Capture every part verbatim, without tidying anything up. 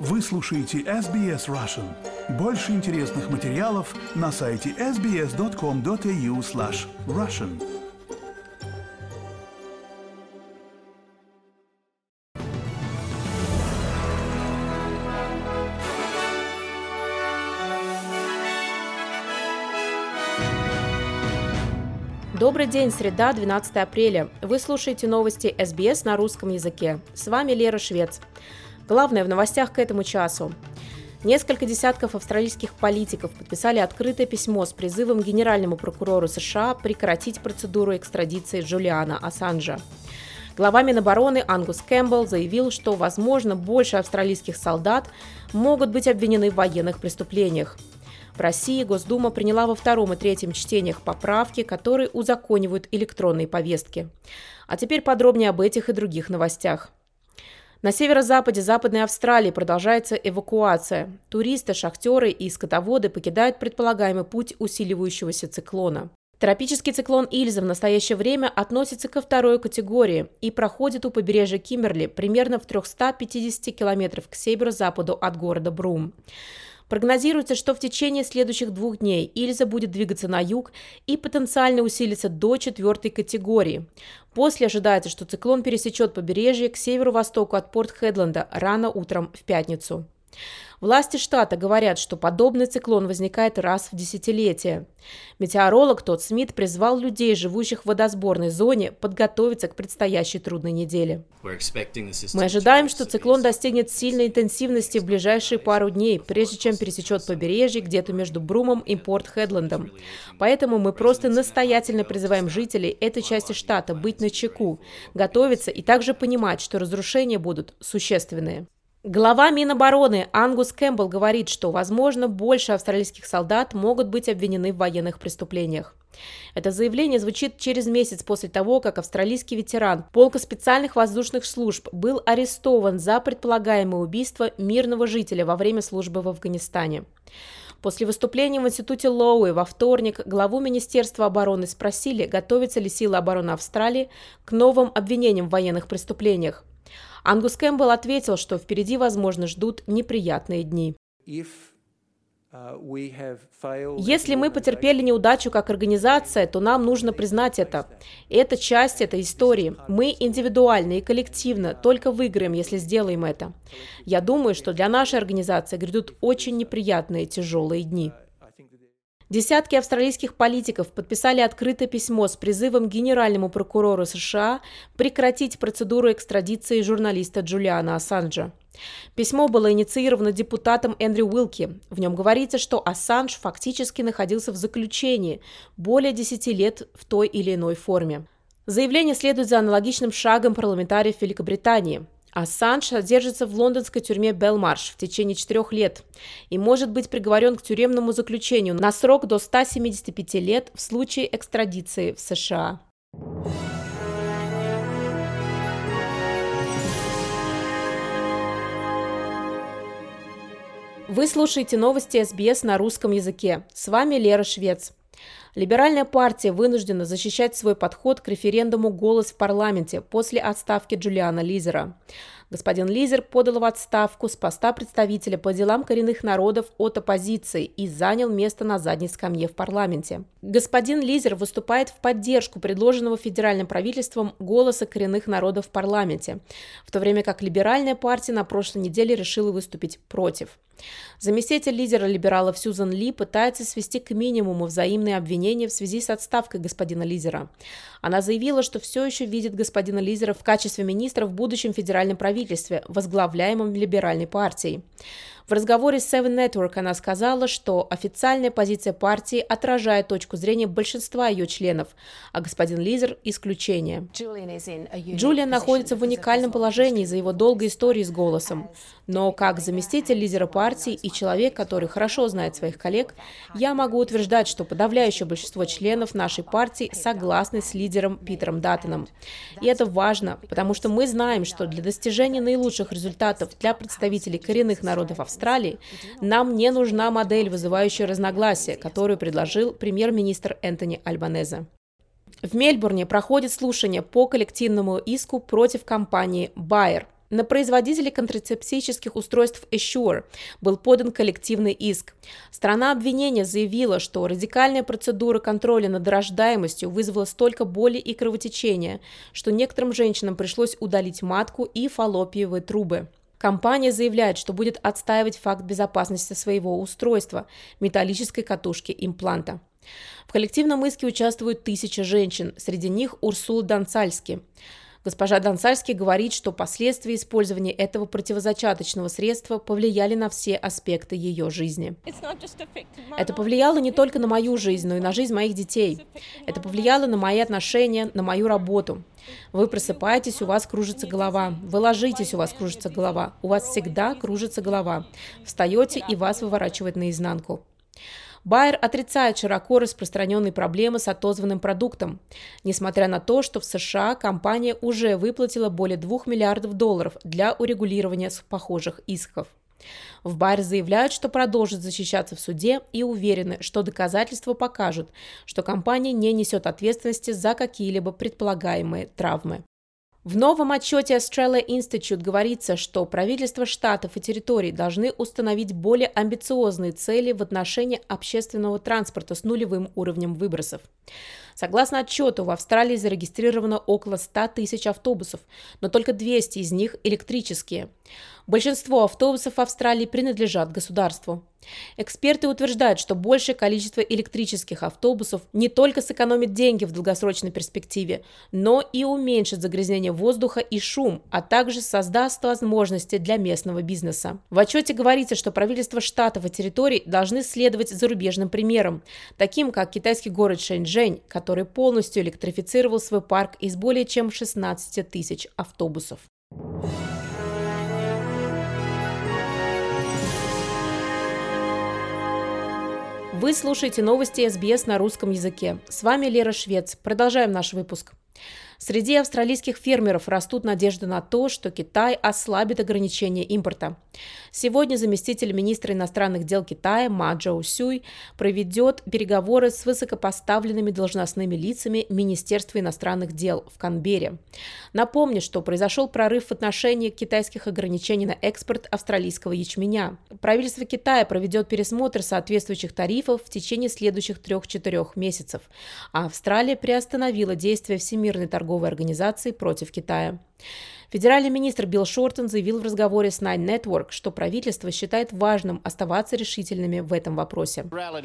Вы слушаете эс би эс Russian. Больше интересных материалов на сайте эс би эс точка ком точка эй ю слэш Russian. Добрый день, среда, двенадцатое апреля. Вы слушаете новости эс би эс на русском языке. С вами Лера Швец. Главное в новостях к этому часу. Несколько десятков австралийских политиков подписали открытое письмо с призывом генеральному прокурору США прекратить процедуру экстрадиции Джулиана Ассанжа. Глава Минобороны Ангус Кэмпбелл заявил, что, возможно, больше австралийских солдат могут быть обвинены в военных преступлениях. В России Госдума приняла во втором и третьем чтениях поправки, которые узаконивают электронные повестки. А теперь подробнее об этих и других новостях. На северо-западе Западной Австралии продолжается эвакуация. Туристы, шахтеры и скотоводы покидают предполагаемый путь усиливающегося циклона. Тропический циклон Ильза в настоящее время относится ко второй категории и проходит у побережья Кимберли примерно в триста пятьдесят километров к северо-западу от города Брум. Прогнозируется, что в течение следующих двух дней Ильза будет двигаться на юг и потенциально усилиться до четвертой категории. После ожидается, что циклон пересечет побережье к северо-востоку от Порт-Хедленда рано утром в пятницу. Власти штата говорят, что подобный циклон возникает раз в десятилетие. Метеоролог Тодд Смит призвал людей, живущих в водосборной зоне, подготовиться к предстоящей трудной неделе. Мы ожидаем, что циклон достигнет сильной интенсивности в ближайшие пару дней, прежде чем пересечет побережье где-то между Брумом и Порт-Хедлендом. Поэтому мы просто настоятельно призываем жителей этой части штата быть начеку, готовиться и также понимать, что разрушения будут существенные. Глава Минобороны Ангус Кэмпбелл говорит, что, возможно, больше австралийских солдат могут быть обвинены в военных преступлениях. Это заявление звучит через месяц после того, как австралийский ветеран полка специальных воздушных служб был арестован за предполагаемое убийство мирного жителя во время службы в Афганистане. После выступления в институте Лоуи во вторник главу Министерства обороны спросили, готовятся ли силы обороны Австралии к новым обвинениям в военных преступлениях. Ангус Кэмпбелл ответил, что впереди, возможно, ждут неприятные дни. Если мы потерпели неудачу как организация, то нам нужно признать это. Это часть этой истории. Мы индивидуально и коллективно только выиграем, если сделаем это. Я думаю, что для нашей организации грядут очень неприятные тяжелые дни. Десятки австралийских политиков подписали открытое письмо с призывом генеральному прокурору США прекратить процедуру экстрадиции журналиста Джулиана Ассанжа. Письмо было инициировано депутатом Эндрю Уилки. В нем говорится, что Ассанж фактически находился в заключении более десяти лет в той или иной форме. Заявление следует за аналогичным шагом парламентариев Великобритании. Ассанж содержится в лондонской тюрьме Белмарш в течение четырех лет и может быть приговорен к тюремному заключению на срок до ста семидесяти пяти лет в случае экстрадиции в США. Вы слушаете новости эс би эс на русском языке. С вами Лера Швец. Либеральная партия вынуждена защищать свой подход к референдуму «Голос» в парламенте после отставки Джулиана Лизера. Господин Лизер подал в отставку с поста представителя по делам коренных народов от оппозиции и занял место на задней скамье в парламенте. Господин Лизер выступает в поддержку предложенного федеральным правительством «Голоса коренных народов» в парламенте, в то время как либеральная партия на прошлой неделе решила выступить против. Заместитель лидера либералов Сьюзан Ли пытается свести к минимуму взаимные обвинения в связи с отставкой господина Лизера. Она заявила, что все еще видит господина Лизера в качестве министра в будущем федеральном правительстве, возглавляемом либеральной партией. В разговоре с Seven Network она сказала, что официальная позиция партии отражает точку зрения большинства ее членов, а господин Лизер – исключение. Джулиан находится в уникальном положении из-за его долгой истории с «Голосом». Но как заместитель лидера партии и человек, который хорошо знает своих коллег, я могу утверждать, что подавляющее большинство членов нашей партии согласны с лидером Питером Даттоном. И это важно, потому что мы знаем, что для достижения наилучших результатов для представителей коренных народов Австралии нам не нужна модель, вызывающая разногласия, которую предложил премьер-министр Энтони Альбанезе. В Мельбурне проходит слушание по коллективному иску против компании Bayer. На производителей контрацептических устройств Essure был подан коллективный иск. Сторона обвинения заявила, что радикальная процедура контроля над рождаемостью вызвала столько боли и кровотечения, что некоторым женщинам пришлось удалить матку и фаллопиевые трубы. Компания заявляет, что будет отстаивать факт безопасности своего устройства – металлической катушки импланта. В коллективном иске участвуют тысячи женщин, среди них Урсула Дансальски. Госпожа Дансальски говорит, что последствия использования этого противозачаточного средства повлияли на все аспекты ее жизни. Это повлияло не только на мою жизнь, но и на жизнь моих детей. Это повлияло на мои отношения, на мою работу. Вы просыпаетесь, у вас кружится голова. Вы ложитесь, у вас кружится голова. У вас всегда кружится голова. Встаете, и вас выворачивает наизнанку. Байер отрицает широко распространенные проблемы с отозванным продуктом, несмотря на то, что в США компания уже выплатила более двух миллиардов долларов для урегулирования похожих исков. В Байер заявляют, что продолжат защищаться в суде и уверены, что доказательства покажут, что компания не несет ответственности за какие-либо предполагаемые травмы. В новом отчете Australia Institute говорится, что правительства штатов и территорий должны установить более амбициозные цели в отношении общественного транспорта с нулевым уровнем выбросов. Согласно отчету, в Австралии зарегистрировано около ста тысяч автобусов, но только двести из них электрические. Большинство автобусов в Австралии принадлежат государству. Эксперты утверждают, что большее количество электрических автобусов не только сэкономит деньги в долгосрочной перспективе, но и уменьшит загрязнение воздуха и шум, а также создаст возможности для местного бизнеса. В отчете говорится, что правительства штатов и территорий должны следовать зарубежным примерам, таким как китайский город Шэньчжэнь, который полностью электрифицировал свой парк из более чем шестнадцати тысяч автобусов. Вы слушаете новости эс би эс на русском языке. С вами Лера Швец. Продолжаем наш выпуск. Среди австралийских фермеров растут надежды на то, что Китай ослабит ограничения импорта. Сегодня заместитель министра иностранных дел Китая Ма Джоусюй проведет переговоры с высокопоставленными должностными лицами Министерства иностранных дел в Канберре. Напомню, что произошел прорыв в отношении китайских ограничений на экспорт австралийского ячменя. Правительство Китая проведет пересмотр соответствующих тарифов в течение следующих трех-четырех месяцев, а Австралия приостановила действия Всемирной торговой организации против Китая. Федеральный министр Билл Шортон заявил в разговоре с Nine Network, что правительство считает важным оставаться решительными в этом вопросе.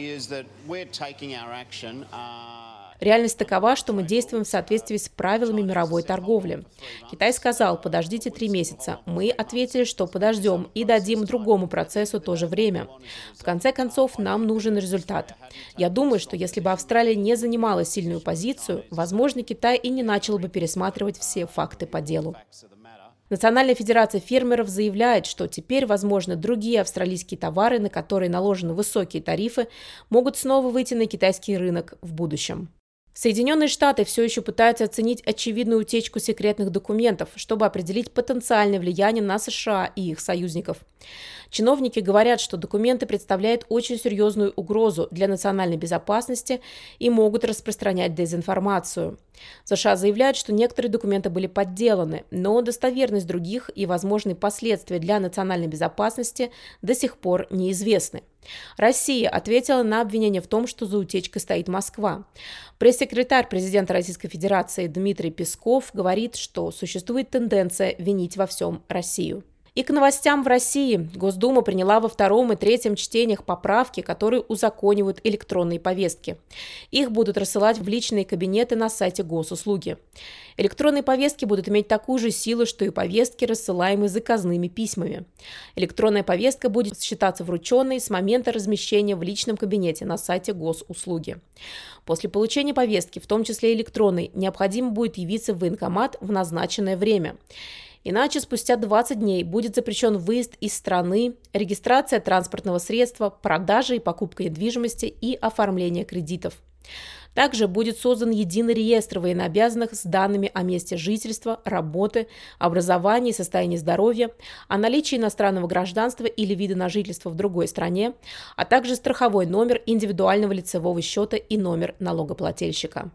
Реальность такова, что мы действуем в соответствии с правилами мировой торговли. Китай сказал: подождите три месяца. Мы ответили, что подождем и дадим другому процессу то же время. В конце концов, нам нужен результат. Я думаю, что если бы Австралия не занимала сильную позицию, возможно, Китай и не начал бы пересматривать все факты по делу. Национальная федерация фермеров заявляет, что теперь, возможно, другие австралийские товары, на которые наложены высокие тарифы, могут снова выйти на китайский рынок в будущем. Соединенные Штаты все еще пытаются оценить очевидную утечку секретных документов, чтобы определить потенциальное влияние на США и их союзников. Чиновники говорят, что документы представляют очень серьезную угрозу для национальной безопасности и могут распространять дезинформацию. США заявляют, что некоторые документы были подделаны, но достоверность других и возможные последствия для национальной безопасности до сих пор неизвестны. Россия ответила на обвинение в том, что за утечкой стоит Москва. Пресс-секретарь президента Российской Федерации Дмитрий Песков говорит, что существует тенденция винить во всем Россию. И к новостям в России. Госдума приняла во втором и третьем чтениях поправки, которые узаконивают электронные повестки. Их будут рассылать в личные кабинеты на сайте госуслуги. Электронные повестки будут иметь такую же силу, что и повестки, рассылаемые заказными письмами. Электронная повестка будет считаться врученной с момента размещения в личном кабинете на сайте госуслуги. После получения повестки, в том числе электронной, необходимо будет явиться в военкомат в назначенное время. Иначе спустя двадцать дней будет запрещен выезд из страны, регистрация транспортного средства, продажа и покупка недвижимости и оформление кредитов. Также будет создан единый реестр военнообязанных с данными о месте жительства, работы, образовании и состоянии здоровья, о наличии иностранного гражданства или вида на жительство в другой стране, а также страховой номер индивидуального лицевого счета и номер налогоплательщика.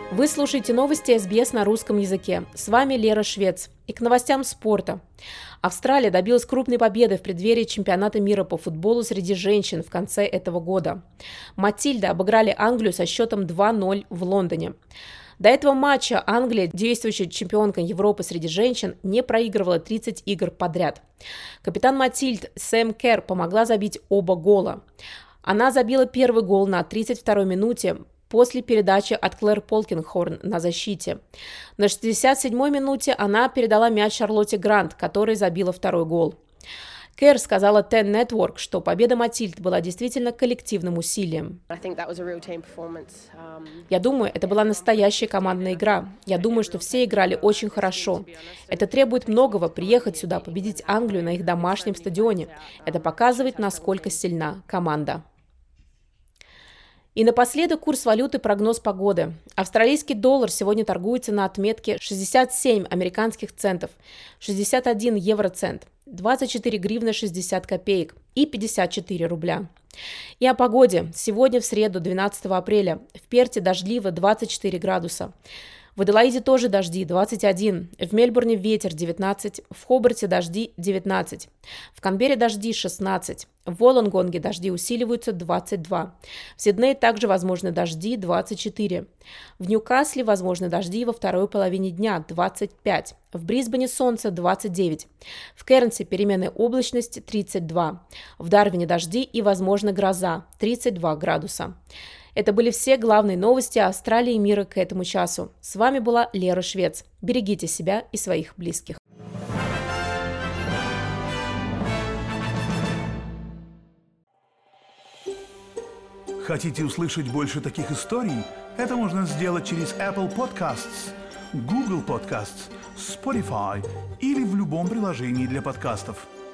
Вы слушаете новости эс би эс на русском языке. С вами Лера Швец. И к новостям спорта. Австралия добилась крупной победы в преддверии чемпионата мира по футболу среди женщин в конце этого года. Матильда обыграли Англию со счетом два ноль в Лондоне. До этого матча Англия, действующая чемпионка Европы среди женщин, не проигрывала тридцать игр подряд. Капитан Матильд Сэм Керр помогла забить оба гола. Она забила первый гол на тридцать второй минуте после передачи от Клэр Полкинхорн на защите. На шестьдесят седьмой минуте она передала мяч Шарлотте Грант, которая забила второй гол. Керр сказала Ten Network, что победа Матильд была действительно коллективным усилием. Я думаю, это была настоящая командная игра. Я думаю, что все играли очень хорошо. Это требует многого приехать сюда, победить Англию на их домашнем стадионе. Это показывает, насколько сильна команда. И напоследок курс валюты, прогноз погоды. Австралийский доллар сегодня торгуется на отметке шестьдесят семь американских центов, шестьдесят один евроцент, двадцать четыре гривны шестьдесят копеек и пятьдесят четыре рубля. И о погоде. Сегодня в среду, двенадцатого апреля, в Перте дождливо двадцать четыре градуса. В Аделаиде тоже дожди, двадцать один. В Мельбурне ветер, девятнадцать. В Хобарте дожди, девятнадцать. В Канберре дожди, шестнадцать. В Волонгонге дожди усиливаются, двадцать два. В Сиднее также возможны дожди, двадцать четыре. В Ньюкасле возможны дожди во второй половине дня, двадцать пять. В Брисбене солнце, двадцать девять. В Кернсе переменная облачность, тридцать два. В Дарвине дожди и, возможно, гроза, тридцать два градуса. Это были все главные новости Австралии и мира к этому часу. С вами была Лера Швец. Берегите себя и своих близких. Хотите услышать больше таких историй? Это можно сделать через Apple Podcasts, Google Podcasts, Spotify или в любом приложении для подкастов.